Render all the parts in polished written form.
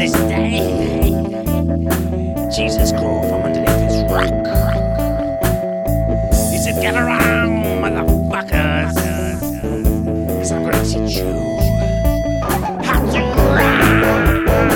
this day. Jesus crawled from underneath his rock. He said, "Get around, motherfuckers, 'cause I'm gonna teach you how to run."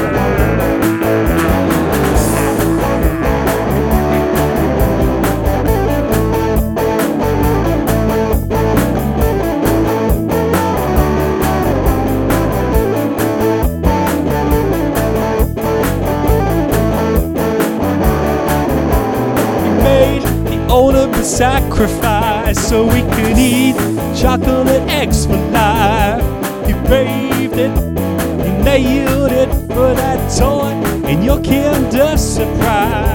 Ultimate sacrifice so we could eat chocolate eggs for life. You braved it, you nailed it for that toy in your Kinder Surprise.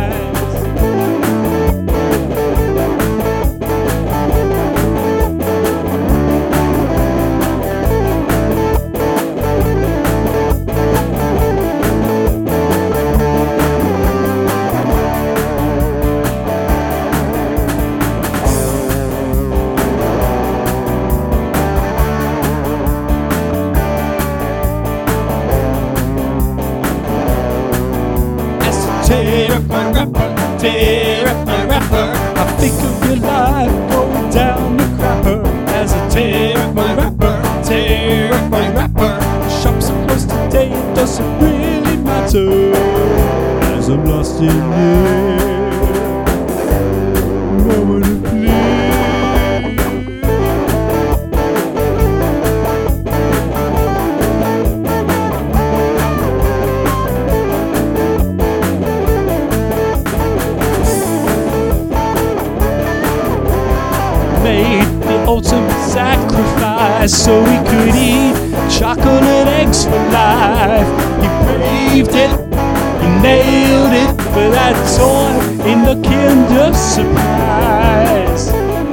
Tear up my wrapper. I think of your life going down the crapper. As I tear up my wrapper, tear up my wrapper. The shop's so close today, it doesn't really matter. As I'm lost in there, I wanna play. Made the ultimate sacrifice so we could eat chocolate eggs for life. You braved it, you nailed it for that toy in the Kinder Surprise.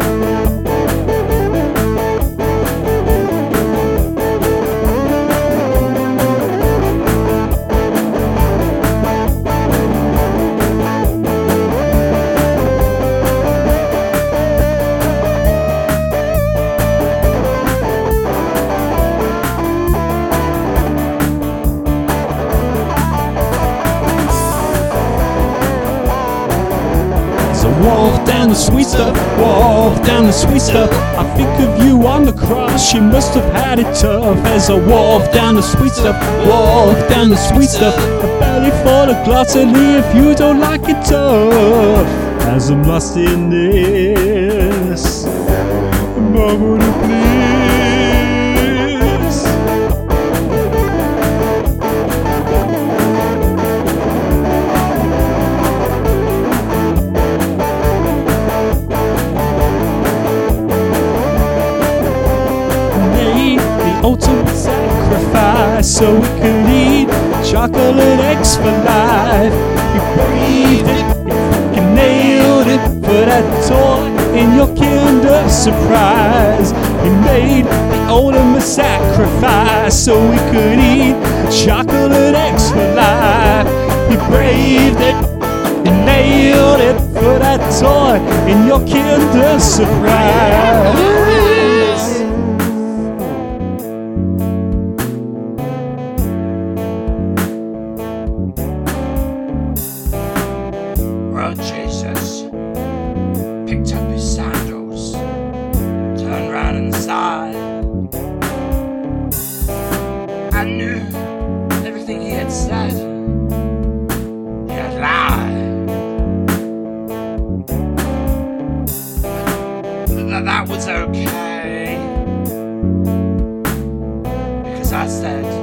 Walk down the sweet stuff, walk down the sweet stuff. I think of you on the cross, you must have had it tough. As I walk down the sweet stuff, walk down the sweet stuff. A belly full of gluttony if you don't like it tough. As I'm lost in this, I'm gonna please. Ultimate sacrifice so we could eat chocolate eggs for life. You braved it, you nailed it for that toy in your Kinder Surprise. You made the ultimate sacrifice so we could eat chocolate eggs for life. You braved it, you nailed it for that toy in your Kinder Surprise. Jesus picked up his sandals, turned round and sighed. I knew everything he had said. He had lied. But that was okay, because I said